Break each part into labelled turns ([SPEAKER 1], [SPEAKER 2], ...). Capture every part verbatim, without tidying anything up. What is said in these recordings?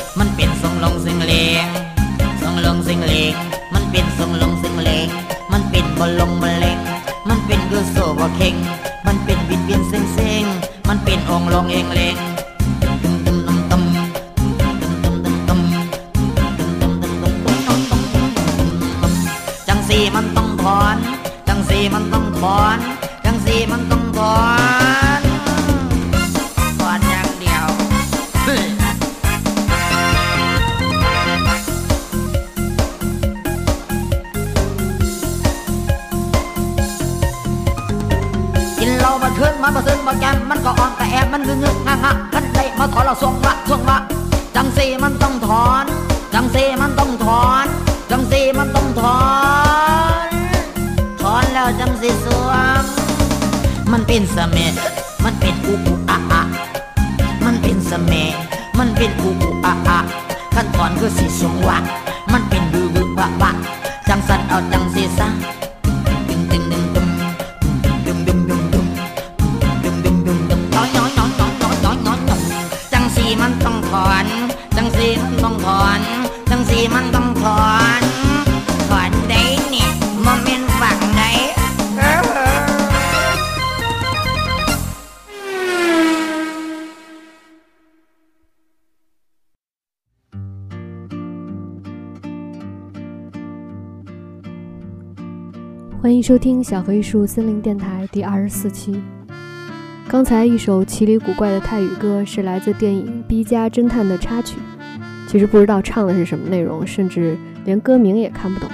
[SPEAKER 1] มันเป็นทรงลงสิงเลงทรงลงสิงเลงมันเป็นทรงลงสิงเลงมันเป็นบอลลงบอลเลงมันเป็นคือโซ่บ่เข่งมันเป็นบินเวียนเซ็งเซ็งมันเป็นองลงเองเลงจังสีมันต้องถอนจังสีมันต้องถอนจังสีมันต้องถอนถอนอย่างเดียวกินเหล้ามาคืนมันมาซึนมาแกมมันก็อ่อนแต่แอบมันงึงงะงะกันได้มาถอนเราส่วงวะส่วงวะจังสีมันต้องถอนจังสีมันต้องถอนจังสีมันต้องถอนถอนแล้วจังสีสวงมันเป็นเสม็ดมันเป็นอุอุอะอะมันเป็นเสม็ดมันเป็นอุอุอะอะขั้นตอนคือสีสวงวะมันเป็นบือบือบะบะจังสันเอาจังสีซะดึงดึงดึงดึงดึงดึงดึงดึงดึงดึงดึงดึงน้อยน้อยน้อยน้อยน้อยน้อยน้อยน้อยจังสีมันต้องถอนจังสีมันต้องถอนจังสีมันต้องถอนถอนได้เนี่ยมันเป็นฝั่งไหน
[SPEAKER 2] 欢迎收听小河艺术森林电台第二十四期。刚才一首奇里古怪的泰语歌是来自电影《逼家侦探》的插曲，其实不知道唱的是什么内容，甚至连歌名也看不懂。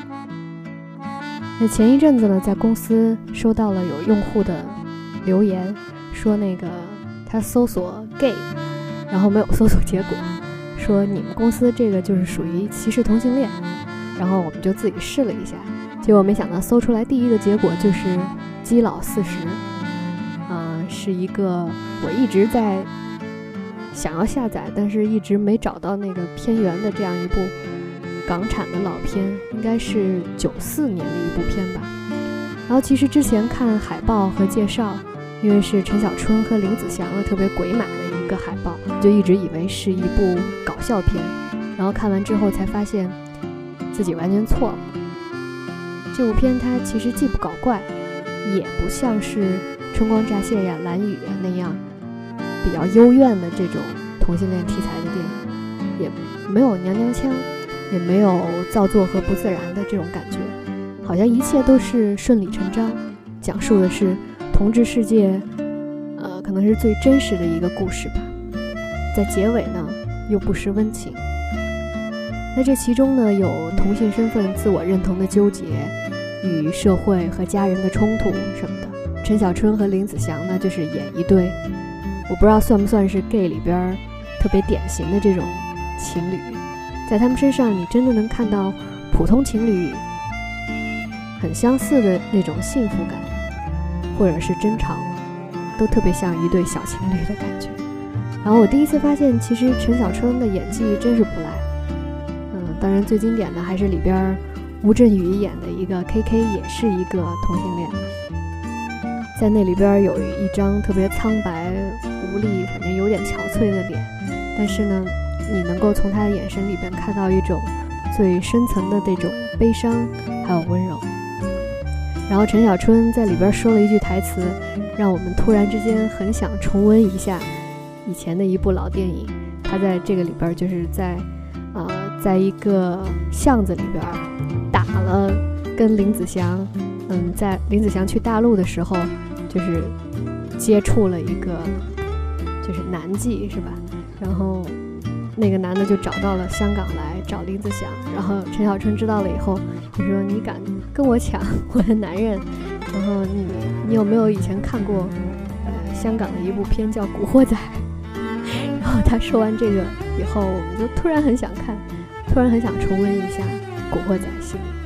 [SPEAKER 2] 那前一阵子呢，在公司收到了有用户的留言，说那个他搜索 gay， 然后没有搜索结果，说你们公司这个就是属于歧视同性恋，然后我们就自己试了一下。结果没想到搜出来第一个结果就是基佬四十，呃，是一个我一直在想要下载，但是一直没找到那个片源的这样一部港产的老片，应该是九四年的一部片吧。然后其实之前看海报和介绍，因为是陈小春和林子祥的特别鬼马的一个海报，就一直以为是一部搞笑片，然后看完之后才发现自己完全错了。这部片它其实既不搞怪，也不像是春光乍泄呀、蓝雨呀那样比较幽怨的这种同性恋题材的电影，也没有娘娘腔，也没有造作和不自然的这种感觉，好像一切都是顺理成章，讲述的是同志世界呃，可能是最真实的一个故事吧。在结尾呢又不失温情。那这其中呢有同性身份自我认同的纠结，与社会和家人的冲突什么的。陈小春和林子祥呢就是演一对，我不知道算不算是 gay 里边特别典型的这种情侣，在他们身上你真的能看到普通情侣很相似的那种幸福感，或者是争吵，都特别像一对小情侣的感觉。然后我第一次发现其实陈小春的演技真是不赖，嗯，当然最经典的还是里边吴镇宇演的一个 K K， 也是一个同性恋，在那里边有一张特别苍白无力反正有点憔悴的脸，但是呢你能够从他的眼神里边看到一种最深层的这种悲伤还有温柔。然后陈小春在里边说了一句台词，让我们突然之间很想重温一下以前的一部老电影。他在这个里边就是在呃，在一个巷子里边打了跟林子祥，嗯，在林子祥去大陆的时候就是接触了一个就是男妓是吧，然后那个男的就找到了香港来找林子祥，然后陈小春知道了以后就说你敢跟我抢我的男人，然后你你有没有以前看过呃香港的一部片叫《古惑仔》，然后他说完这个以后我们就突然很想看，突然很想重温一下《古惑仔》系列。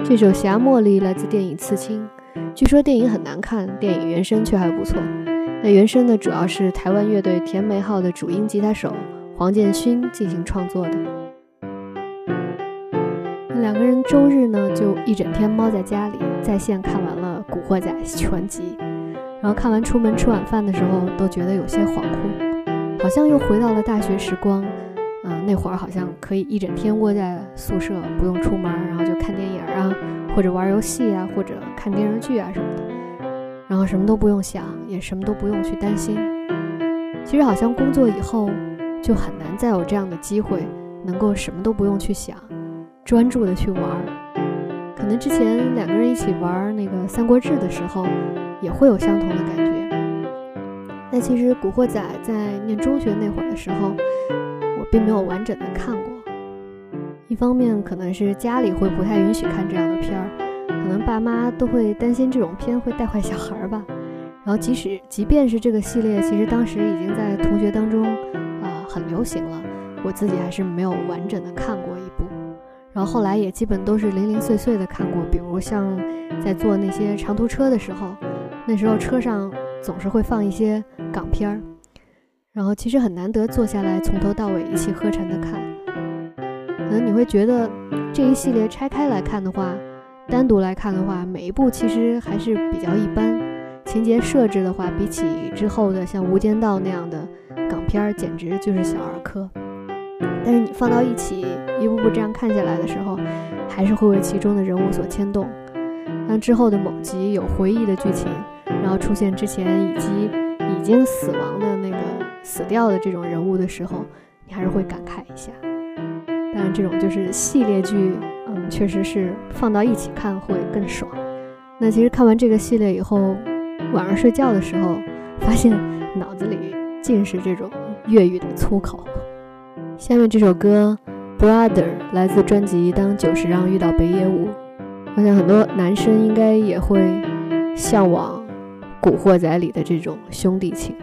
[SPEAKER 2] 这首《霞茉莉》来自电影《刺青》，据说电影很难看，电影原声却还不错。那原声呢，主要是台湾乐队甜梅号的主音吉他手黄建勋进行创作的。两个人周日呢就一整天猫在家里，在线看完了《古惑仔》全集，然后看完出门吃晚饭的时候都觉得有些恍惚，好像又回到了大学时光。嗯、呃，那会儿好像可以一整天窝在宿舍，不用出门，然后就看电影啊，或者玩游戏啊，或者看电视剧啊什么的，然后什么都不用想，也什么都不用去担心。其实好像工作以后就很难再有这样的机会，能够什么都不用去想，专注的去玩。可能之前两个人一起玩那个《三国志》的时候，也会有相同的感觉。但其实《古惑仔》在念中学那会儿的时候，我并没有完整的看过。一方面可能是家里会不太允许看这样的片儿，可能爸妈都会担心这种片会带坏小孩吧。然后即使即便是这个系列，其实当时已经在同学当中啊、呃、很流行了，我自己还是没有完整的看过一部。然后后来也基本都是零零碎碎的看过，比如像在坐那些长途车的时候，那时候车上总是会放一些港片儿，然后其实很难得坐下来从头到尾一气呵成的看。可能你会觉得这一系列拆开来看的话，单独来看的话，每一部其实还是比较一般，情节设置的话，比起之后的像《无间道》那样的港片儿，简直就是小儿科。但是你放到一起一步步这样看下来的时候，还是会为其中的人物所牵动。当之后的某集有回忆的剧情，然后出现之前以及已经死亡的那个死掉的这种人物的时候，你还是会感慨一下。当然这种就是系列剧，嗯，确实是放到一起看会更爽。那其实看完这个系列以后，晚上睡觉的时候发现脑子里尽是这种粤语的粗口。下面这首歌 Brother 来自专辑当久石让遇到北野武，我想很多男生应该也会向往古惑仔里的这种兄弟情。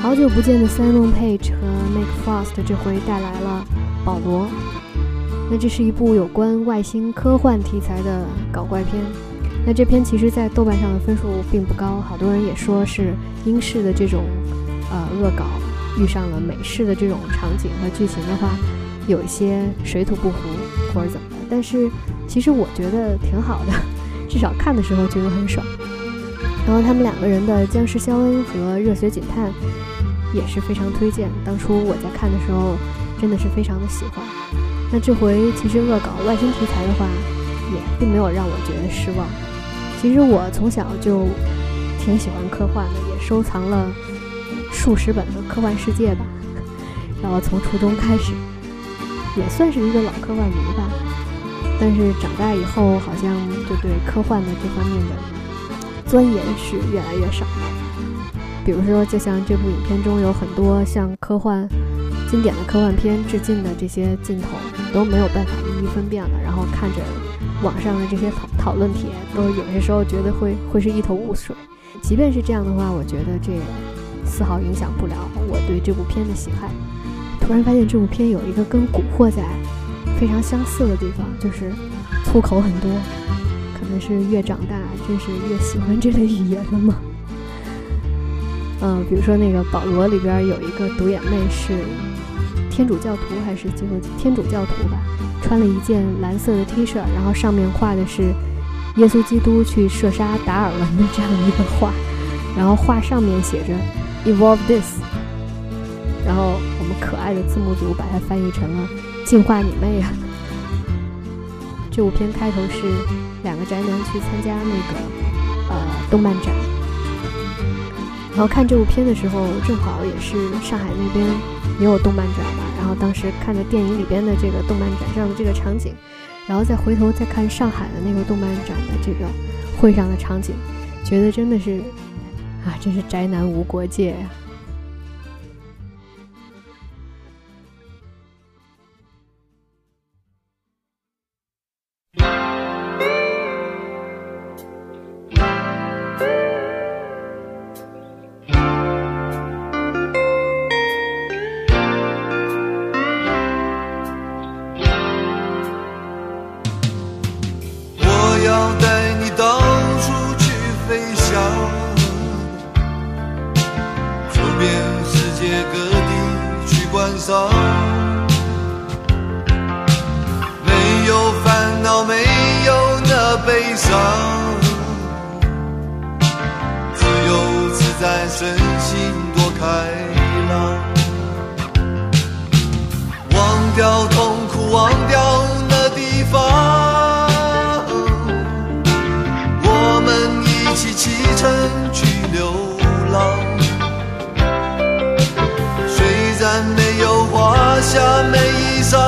[SPEAKER 2] 好久不见的 Simon Page 和 Nick Frost 这回带来了保罗。那这是一部有关外星科幻题材的搞怪片。那这片其实在豆瓣上的分数并不高，好多人也说是英式的这种呃恶搞遇上了美式的这种场景和剧情的话，有一些水土不服或者怎么的。但是其实我觉得挺好的，至少看的时候觉得很爽。然后他们两个人的僵尸肖恩和热血警探也是非常推荐，当初我在看的时候真的是非常的喜欢。那这回其实恶搞外星题材的话也并没有让我觉得失望。其实我从小就挺喜欢科幻的，也收藏了数十本的科幻世界吧，然后从初中开始也算是一个老科幻迷吧。但是长大以后好像就对科幻的这方面的钻研是越来越少。比如说就像这部影片中有很多向科幻经典的科幻片致敬的这些镜头都没有办法一一分辨了，然后看着网上的这些讨讨论帖都有些时候觉得会会是一头雾水。即便是这样的话，我觉得这丝毫影响不了我对这部片的喜爱。突然发现这部片有一个跟古惑仔非常相似的地方，就是粗口很多，可能是越长大真是越喜欢这类语言了吗？嗯，比如说那个保罗里边有一个独眼妹是天主教徒还是基督天主教徒吧，穿了一件蓝色的 T 恤，然后上面画的是耶稣基督去射杀达尔文的这样一个画，然后画上面写着 Evolve This， 然后我们可爱的字幕组把它翻译成了进化你妹啊。这部片开头是两个宅男去参加那个呃动漫展，然后看这部片的时候正好也是上海那边也有动漫展吧，然后当时看着电影里边的这个动漫展上的这个场景，然后再回头再看上海的那个动漫展的这个会上的场景，觉得真的是啊，真是宅男无国界呀、啊。
[SPEAKER 3] 没有烦恼，没有那悲伤，自由自在，身心多开朗，忘掉痛苦，忘掉那地方，我们一起启程去流浪，虽然没有华厦美衣裳，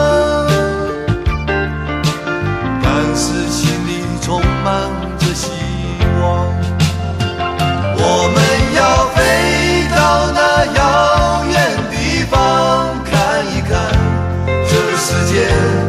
[SPEAKER 3] 但是心里充满着希望。我们要飞到那遥远地方，看一看这世界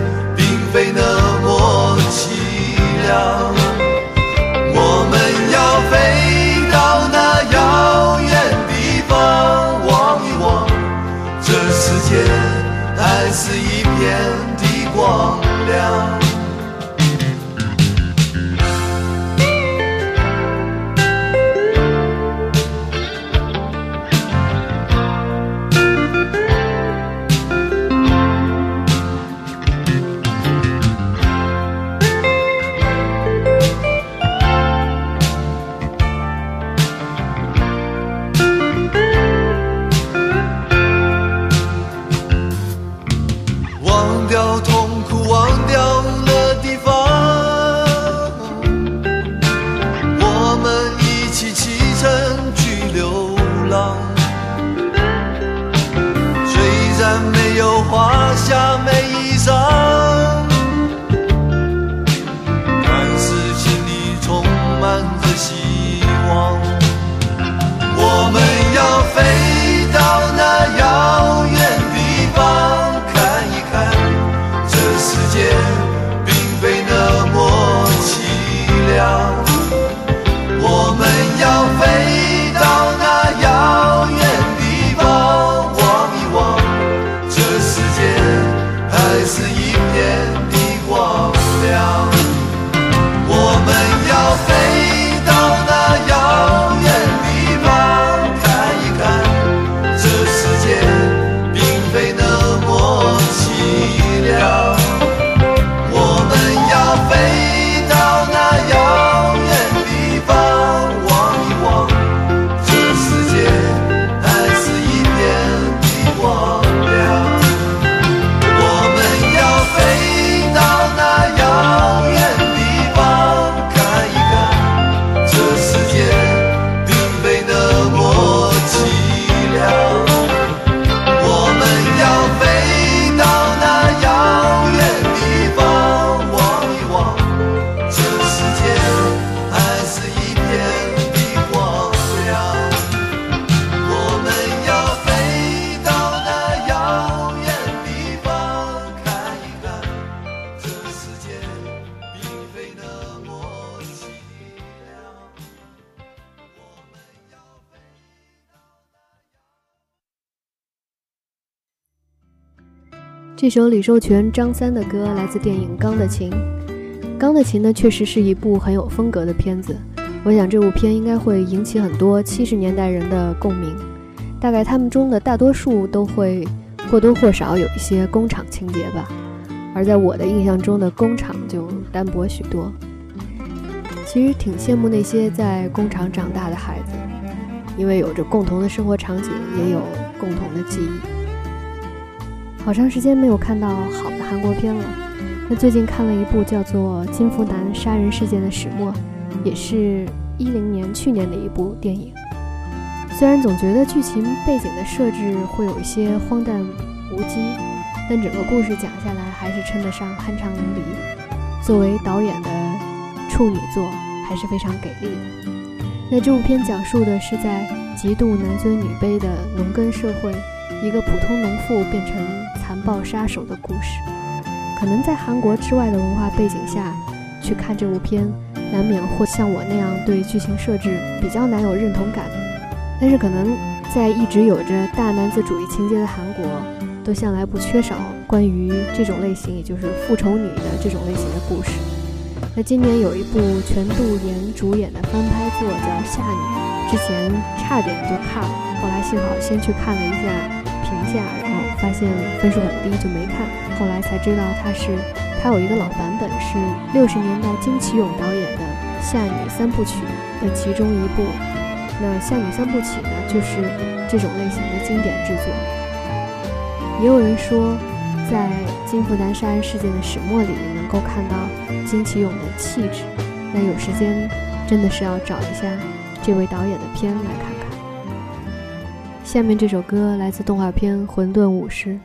[SPEAKER 2] 这首李寿全、张三的歌来自电影《钢的琴》。《钢的琴》呢，确实是一部很有风格的片子。我想这部片应该会引起很多七十年代人的共鸣，大概他们中的大多数都会或多或少有一些工厂情节吧。而在我的印象中的工厂就单薄许多。其实挺羡慕那些在工厂长大的孩子，因为有着共同的生活场景，也有共同的记忆。好长时间没有看到好的韩国片了，那最近看了一部叫做《金福南杀人事件的始末》，也是一零年去年的一部电影。虽然总觉得剧情背景的设置会有一些荒诞无稽，但整个故事讲下来还是称得上酣畅淋漓。作为导演的处女作还是非常给力的。那这部片讲述的是在极度男尊女卑的农耕社会，一个普通农妇变成残暴杀手的故事。可能在韩国之外的文化背景下去看这部片，难免会像我那样对剧情设置比较难有认同感。但是可能在一直有着大男子主义情节的韩国，都向来不缺少关于这种类型，也就是复仇女的这种类型的故事。那今年有一部全度妍主演的翻拍作叫《夏女》，之前差点就看了，后来幸好先去看了一下评价，然后发现分数很低就没看。后来才知道它是它有一个老版本，是六十年代金启勇导演的《夏女三部曲》的其中一部。那《夏女三部曲》呢，就是这种类型的经典制作。也有人说，在金福南杀人事件的始末里能够看到金启勇的气质，那有时间真的是要找一下这位导演的片来看看。下面这首歌来自动画片《混沌武士》。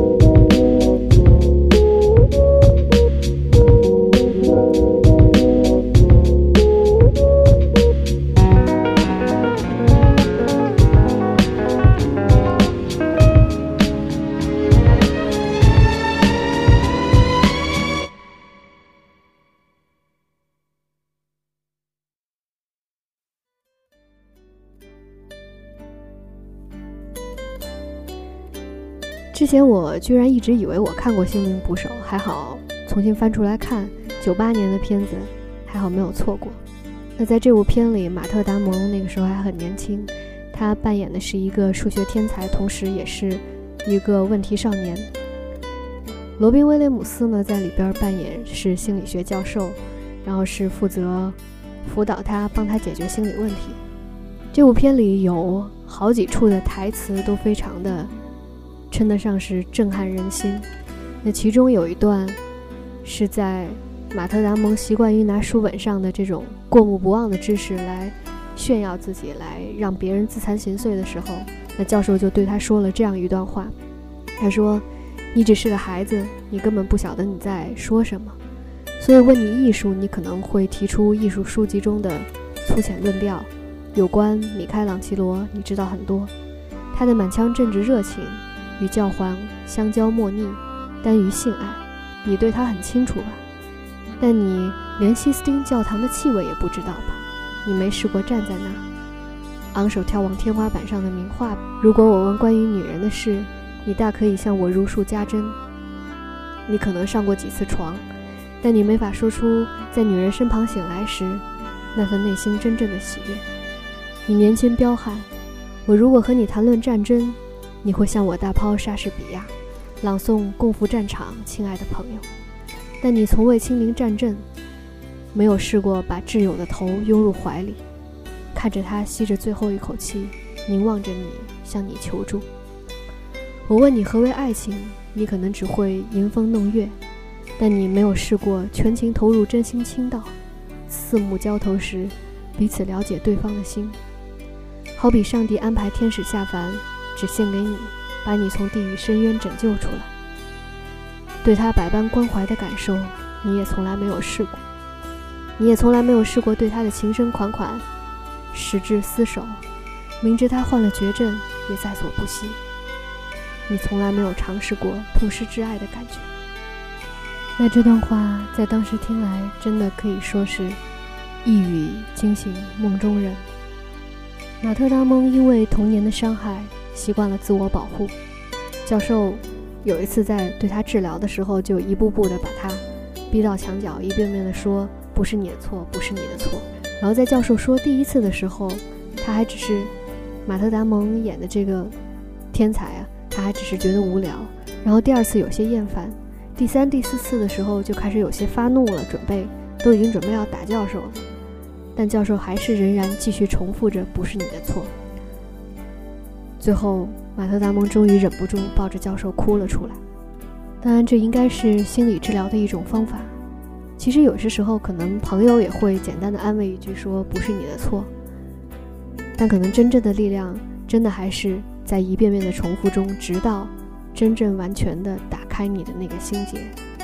[SPEAKER 2] 之前我居然一直以为我看过《心灵捕手》，还好重新翻出来看，九八年的片子，还好没有错过。那在这部片里，马特·达蒙那个时候还很年轻，他扮演的是一个数学天才，同时也是一个问题少年。罗宾·威廉姆斯呢，在里边扮演是心理学教授，然后是负责辅导他，帮他解决心理问题。这部片里有好几处的台词都非常的称得上是震撼人心。那其中有一段是在马特·达蒙习惯于拿书本上的这种过目不忘的知识来炫耀自己，来让别人自惭形秽的时候，那教授就对他说了这样一段话。他说，你只是个孩子，你根本不晓得你在说什么，所以问你艺术，你可能会提出艺术书籍中的粗浅论调。有关米开朗基罗你知道很多，他的满腔政治热情与教皇相交莫逆，但于性爱你对他很清楚吧，但你连西斯汀教堂的气味也不知道吧，你没试过站在那昂首眺望天花板上的名画。如果我问关于女人的事，你大可以向我如数家珍。你可能上过几次床，但你没法说出在女人身旁醒来时那份内心真正的喜悦。你年轻彪悍，我如果和你谈论战争，你会向我大抛莎士比亚，朗诵《共赴战场》，亲爱的朋友。但你从未亲临战阵，没有试过把挚友的头拥入怀里，看着他吸着最后一口气，凝望着你，向你求助。我问你何为爱情，你可能只会迎风弄月，但你没有试过全情投入，真心倾倒，四目交投时彼此了解对方的心。好比上帝安排天使下凡，只献给你，把你从地狱深渊拯救出来。对他百般关怀的感受，你也从来没有试过。你也从来没有试过对他的情深款款，矢志厮守，明知他患了绝症也在所不惜。你从来没有尝试过痛失挚爱的感觉。那这段话在当时听来，真的可以说是一语惊醒梦中人。马特·达蒙因为童年的伤害，习惯了自我保护。教授有一次在对他治疗的时候，就一步步地把他逼到墙角，一遍遍地说，不是你的错，不是你的错。然后在教授说第一次的时候，他还只是马特·达蒙演的这个天才啊，他还只是觉得无聊。然后第二次有些厌烦，第三、第四次的时候就开始有些发怒了，准备都已经准备要打教授了。但教授还是仍然继续重复着，不是你的错。最后马特·达蒙终于忍不住抱着教授哭了出来。当然这应该是心理治疗的一种方法，其实有些时候可能朋友也会简单的安慰一句说不是你的错，但可能真正的力量真的还是在一遍遍的重复中，直到真正完全的打开你的那个心结。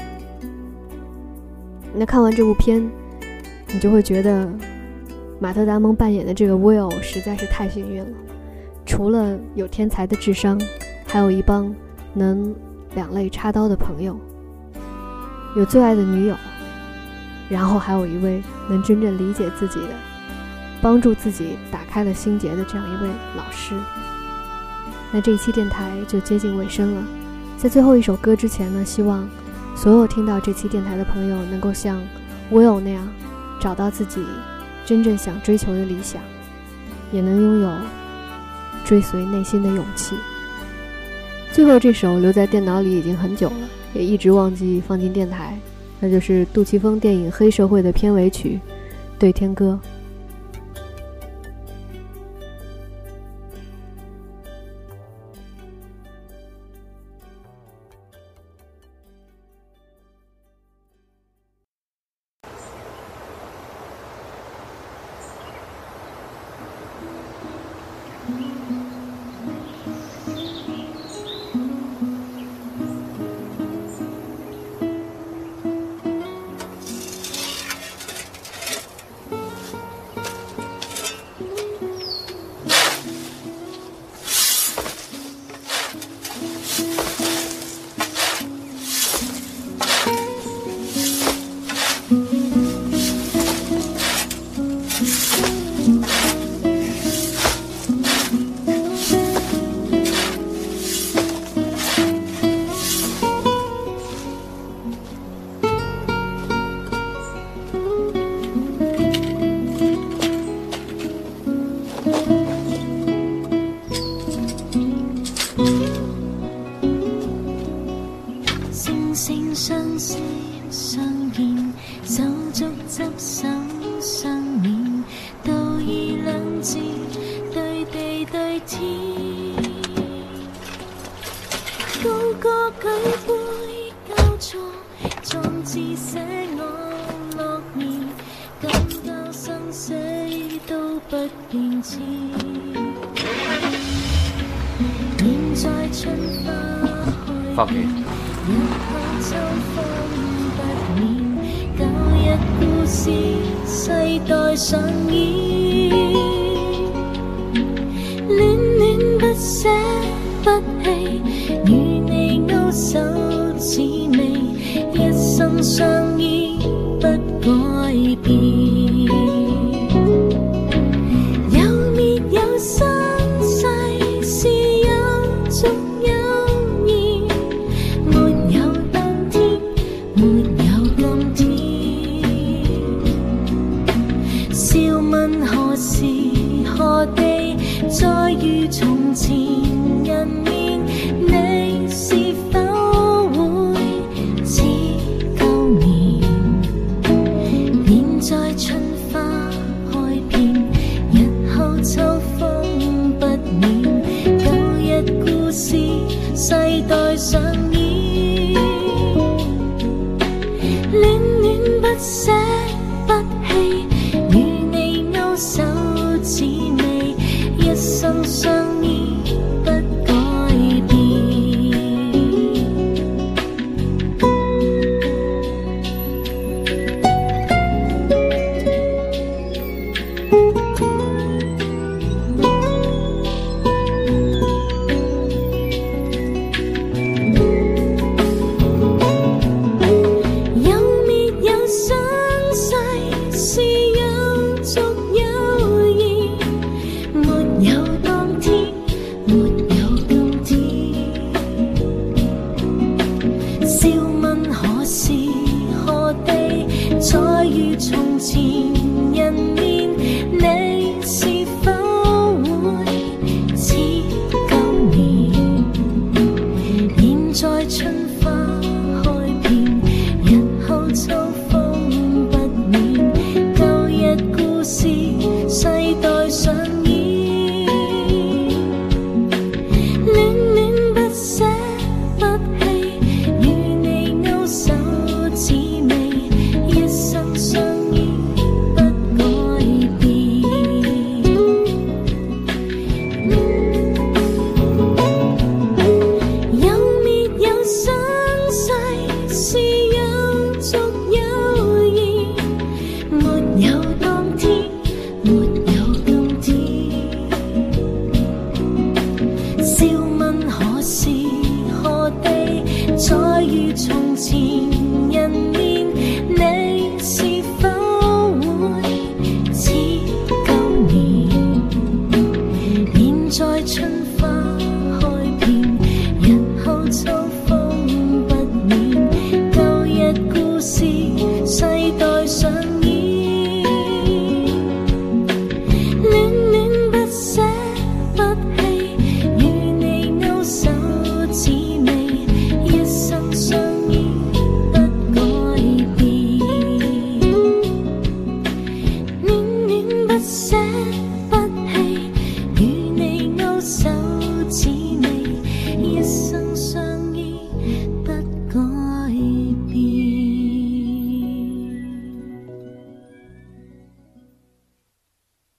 [SPEAKER 2] 那看完这部片，你就会觉得马特·达蒙扮演的这个 Will 实在是太幸运了，除了有天才的智商，还有一帮能两肋插刀的朋友，有最爱的女友，然后还有一位能真正理解自己的，帮助自己打开了心结的这样一位老师。那这一期电台就接近尾声了，在最后一首歌之前呢，希望所有听到这期电台的朋友能够像 Will 那样找到自己真正想追求的理想，也能拥有追随内心的勇气。最后这首留在电脑里已经很久了，也一直忘记放进电台，那就是杜琪峰电影《黑社会》的片尾曲《对天歌》。
[SPEAKER 4] 永聲相識相見，手足執手相勉，道義兩字對地對天。高歌舉杯交錯，壯志寫我諾言，今交生死都不變遷。現在春花開遍，日後秋風不眠，舊日故事世代上演，戀戀不捨不棄，與你勾手指尾，一生相依不改變。再遇從前人面，你是否會似舊年？現在春花開遍，日後秋風不眠，舊日故事世代上演，戀戀不捨不棄，與你勾手指尾，一生相依不改變。有滅有相逝，是有續有義，沒有當天，沒有今天。笑問何時何地，再遇從前人面，你是否會似舊年？現在春花開遍，日後秋風不眠，舊日故事世代上演，戀戀不捨不棄，與你勾手指尾，一生相依不改變。有滅有相逝，是有續有義，沒有當天，沒有今天。笑問何時何地，再遇從前